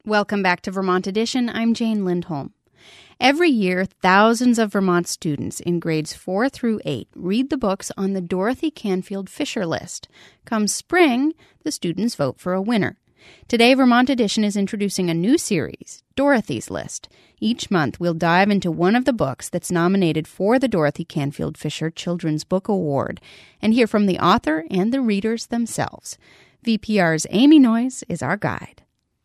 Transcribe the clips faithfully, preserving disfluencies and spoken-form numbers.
Welcome back to Vermont Edition. I'm Jane Lindholm. Every year, thousands of Vermont students in grades four through eight read the books on the Dorothy Canfield Fisher list. Come spring, the students vote for a winner. Today, Vermont Edition is introducing a new series, Dorothy's List. Each month, we'll dive into one of the books that's nominated for the Dorothy Canfield Fisher Children's Book Award and hear from the author and the readers themselves. V P R's Amy Noyes is our guide.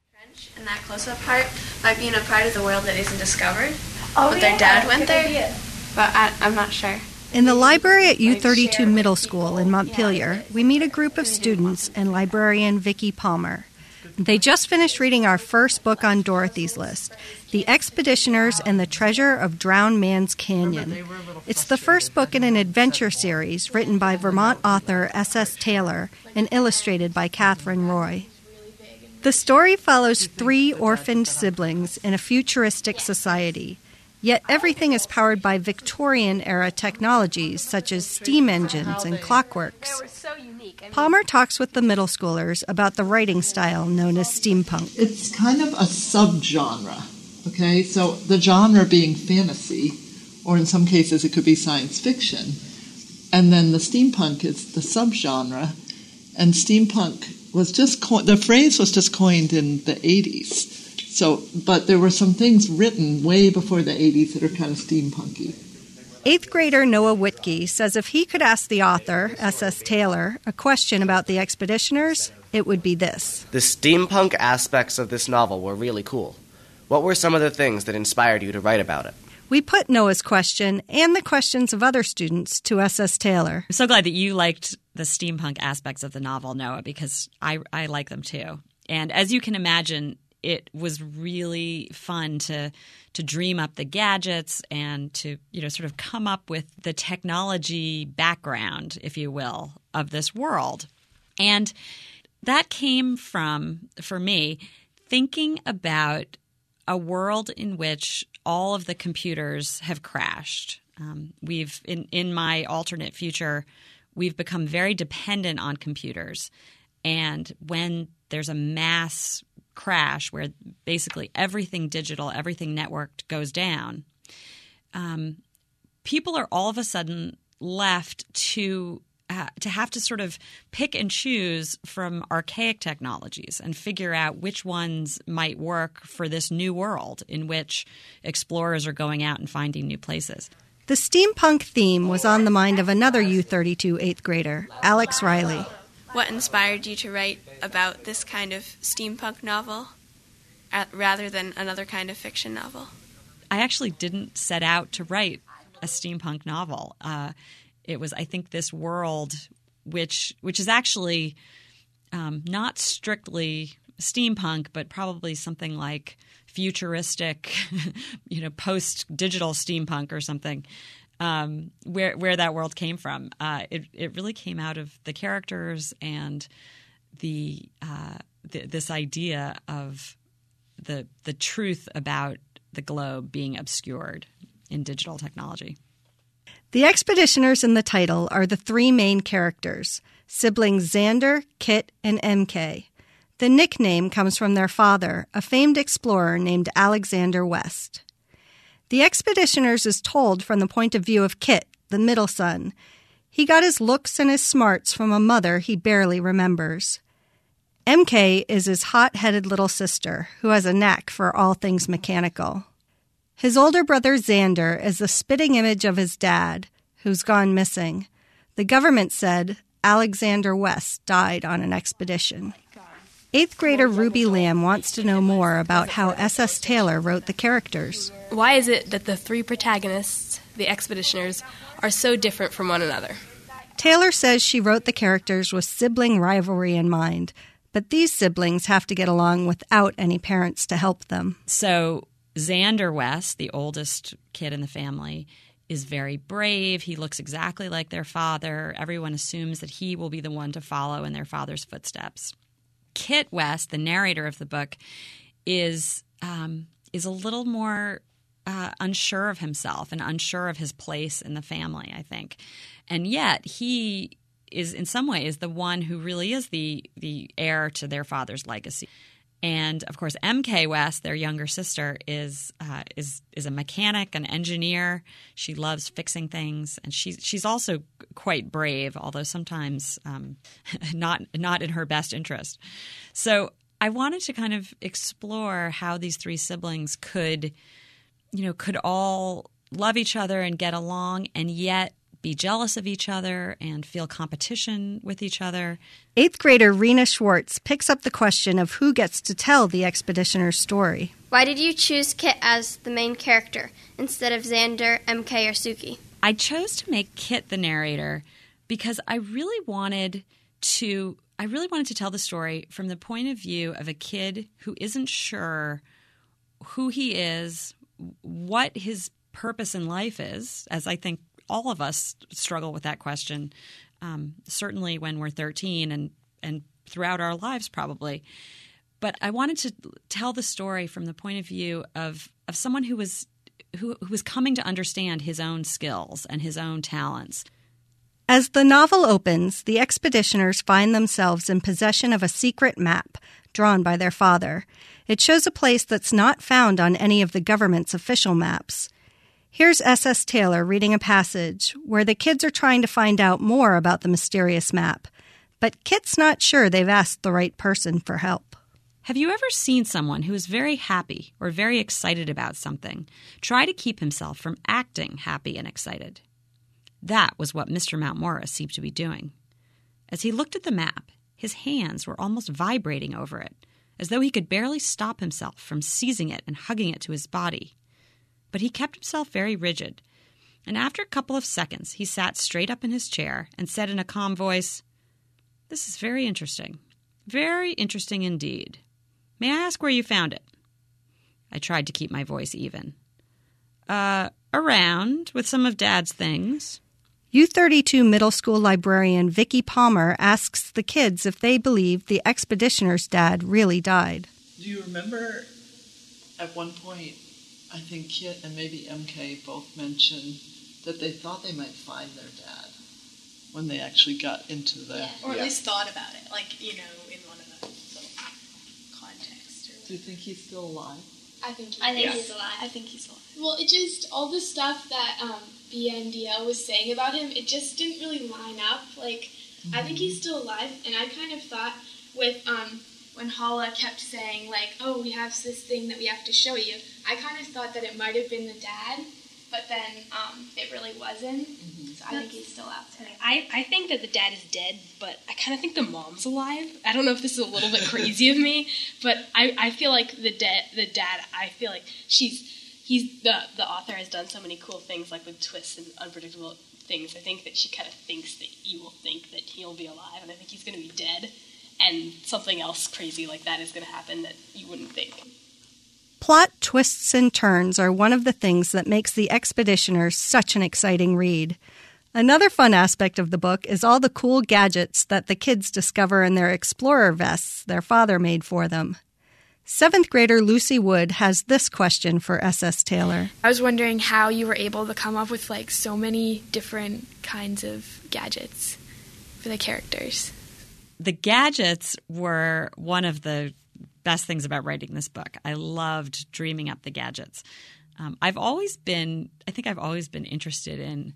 And that close-up part might be in a part of the world that isn't discovered. Oh, but yeah, their dad went there, idea. but I, I'm not sure. In the library at U thirty-two Middle School in Montpelier, we meet a group of students and librarian Vicki Palmer. They just finished reading our first book on Dorothy's List, The Expeditioners and the Treasure of Drowned Man's Canyon. It's the first book in an adventure series written by Vermont author S S Taylor and illustrated by Catherine Roy. The story follows three orphaned siblings in a futuristic society, yet everything is powered by Victorian-era technologies such as steam engines and clockworks. Palmer talks with the middle schoolers about the writing style known as steampunk. It's kind of a subgenre, okay? So the genre being fantasy, or in some cases it could be science fiction, and then the steampunk is the subgenre, and steampunk was just co- the phrase was just coined in the eighties. So, but there were some things written way before the eighties that are kind of steampunky. Eighth grader Noah Whitkey says if he could ask the author, S S Taylor, a question about the Expeditioners, it would be this. The steampunk aspects of this novel were really cool. What were some of the things that inspired you to write about it? We put Noah's question and the questions of other students to S S Taylor. I'm so glad that you liked the steampunk aspects of the novel, Noah, because I, I like them too. And as you can imagine, it was really fun to to dream up the gadgets and to, you know, sort of come up with the technology background, if you will, of this world. And that came from, for me, thinking about a world in which all of the computers have crashed. Um, we've in, in my alternate future, we've become very dependent on computers. And when there's a mass crash where basically everything digital, everything networked goes down, um, people are all of a sudden left to uh, to have to sort of pick and choose from archaic technologies and figure out which ones might work for this new world in which explorers are going out and finding new places. The steampunk theme was on the mind of another U thirty-two eighth grader, Alex Riley. What inspired you to write about this kind of steampunk novel uh, rather than another kind of fiction novel? I actually didn't set out to write a steampunk novel. Uh, it was, I think, this world which which is actually um, not strictly steampunk, but probably something like futuristic, you know, post-digital steampunk or something. Um, where where that world came from. Uh, it it really came out of the characters and the, uh, the this idea of the the truth about the globe being obscured in digital technology. The Expeditioners in the title are the three main characters, siblings Xander, Kit, and M K. The nickname comes from their father, a famed explorer named Alexander West. The Expeditioners is told from the point of view of Kit, the middle son. He got his looks and his smarts from a mother he barely remembers. M K is his hot-headed little sister, who has a knack for all things mechanical. His older brother Xander is the spitting image of his dad, who's gone missing. The government said Alexander West died on an expedition. Eighth grader Ruby Lamb wants to know more about how S S Taylor wrote the characters. Why is it that the three protagonists, the Expeditioners, are so different from one another? Taylor says she wrote the characters with sibling rivalry in mind, but these siblings have to get along without any parents to help them. So Xander West, the oldest kid in the family, is very brave. He looks exactly like their father. Everyone assumes that he will be the one to follow in their father's footsteps. Kit West, the narrator of the book, is um, is a little more uh, unsure of himself and unsure of his place in the family, I think. And yet he is in some ways the one who really is the the heir to their father's legacy. And of course, M K West, their younger sister, is uh, is is a mechanic, an engineer. She loves fixing things, and she's she's also quite brave, although sometimes um, not not in her best interest. So I wanted to kind of explore how these three siblings could, you know, could all love each other and get along, and yet be jealous of each other and feel competition with each other. Eighth grader Rena Schwartz picks up the question of who gets to tell the Expeditioner's story. Why did you choose Kit as the main character instead of Xander, M K, or Suki? I chose to make Kit the narrator because I really wanted to I really wanted to tell the story from the point of view of a kid who isn't sure who he is, what his purpose in life is, as I think all of us struggle with that question, um, certainly when we're thirteen and, and throughout our lives probably. But I wanted to tell the story from the point of view of, of someone who was who, who was coming to understand his own skills and his own talents. As the novel opens, the Expeditioners find themselves in possession of a secret map drawn by their father. It shows a place that's not found on any of the government's official maps. Here's S S Taylor reading a passage where the kids are trying to find out more about the mysterious map, but Kit's not sure they've asked the right person for help. Have you ever seen someone who is very happy or very excited about something try to keep himself from acting happy and excited? That was what Mister Mountmorris seemed to be doing. As he looked at the map, his hands were almost vibrating over it, as though he could barely stop himself from seizing it and hugging it to his body. But he kept himself very rigid, and after a couple of seconds he sat straight up in his chair and said in a calm voice, "This is very interesting. Very interesting indeed. May I ask where you found it?" I tried to keep my voice even. Uh, around, with some of Dad's things." U thirty-two middle school librarian Vicki Palmer asks the kids if they believe the Expeditioner's dad really died. Do you remember at one point, I think Kit and maybe M K both mentioned that they thought they might find their dad when they actually got into the... Yeah, or at yeah. least thought about it, like, you know, in one of the little contexts. Or Do you think he's still alive? I think he I think is. he's alive. I think he's alive. Well, it just, all the stuff that um, B N D L was saying about him, it just didn't really line up. Like, mm-hmm. I think he's still alive, and I kind of thought with... Um, when Hala kept saying, like, oh, we have this thing that we have to show you, I kind of thought that it might have been the dad, but then um, it really wasn't. Mm-hmm. So I That's, think he's still out there. I, I think that the dad is dead, but I kind of think the mom's alive. I don't know if this is a little bit crazy of me, but I, I feel like the, de- the dad, I feel like she's, he's, the, the author has done so many cool things, like with twists and unpredictable things. I think that she kind of thinks that you will think that he'll be alive, and I think he's going to be dead. And something else crazy like that is going to happen that you wouldn't think. Plot twists and turns are one of the things that makes The Expeditioners such an exciting read. Another fun aspect of the book is all the cool gadgets that the kids discover in their explorer vests their father made for them. Seventh grader Lucy Wood has this question for S S Taylor. I was wondering how you were able to come up with like so many different kinds of gadgets for the characters. The gadgets were one of the best things about writing this book. I loved dreaming up the gadgets. Um, I've always been, I think I've always been interested in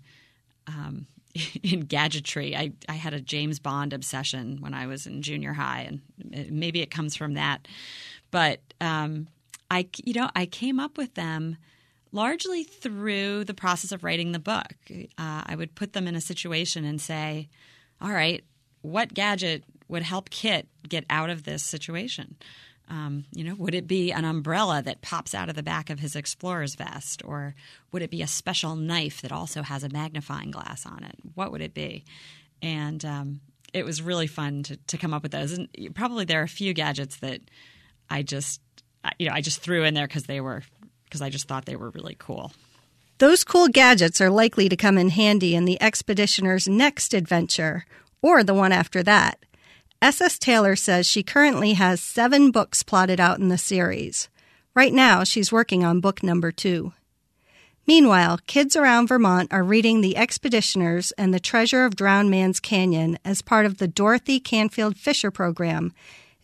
um, in gadgetry. I, I had a James Bond obsession when I was in junior high, and maybe it comes from that. But um, I, you know, I came up with them largely through the process of writing the book. Uh, I would put them in a situation and say, all right, what gadget would help Kit get out of this situation? Um, you know, would it be an umbrella that pops out of the back of his explorer's vest? Or would it be a special knife that also has a magnifying glass on it? What would it be? And um, it was really fun to, to come up with those. And probably there are a few gadgets that I just, you know, I just threw in there because they were, because I just thought they were really cool. Those cool gadgets are likely to come in handy in the Expeditioner's next adventure, or the one after that. S S Taylor says she currently has seven books plotted out in the series. Right now, she's working on book number two. Meanwhile, kids around Vermont are reading The Expeditioners and the Treasure of Drowned Man's Canyon as part of the Dorothy Canfield Fisher program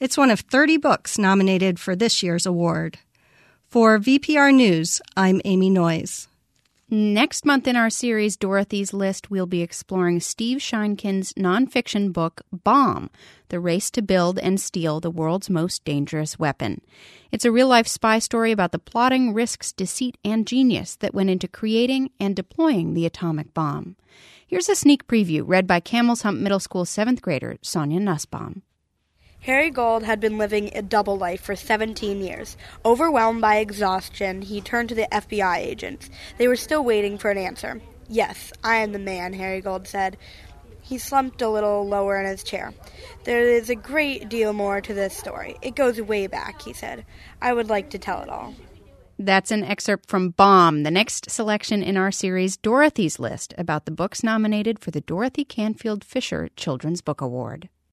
It's one of thirty books nominated for this year's award. For V P R News, I'm Amy Noyes. Next month in our series, Dorothy's List, we'll be exploring Steve Sheinkin's nonfiction book, Bomb, The Race to Build and Steal the World's Most Dangerous Weapon. It's a real-life spy story about the plotting, risks, deceit, and genius that went into creating and deploying the atomic bomb. Here's a sneak preview read by Camel's Hump Middle School seventh grader Sonia Nussbaum. Harry Gold had been living a double life for seventeen years. Overwhelmed by exhaustion, he turned to the F B I agents. They were still waiting for an answer. "Yes, I am the man," Harry Gold said. He slumped a little lower in his chair. "There is a great deal more to this story. It goes way back," he said. "I would like to tell it all." That's an excerpt from Bomb, the next selection in our series, Dorothy's List, about the books nominated for the Dorothy Canfield Fisher Children's Book Award.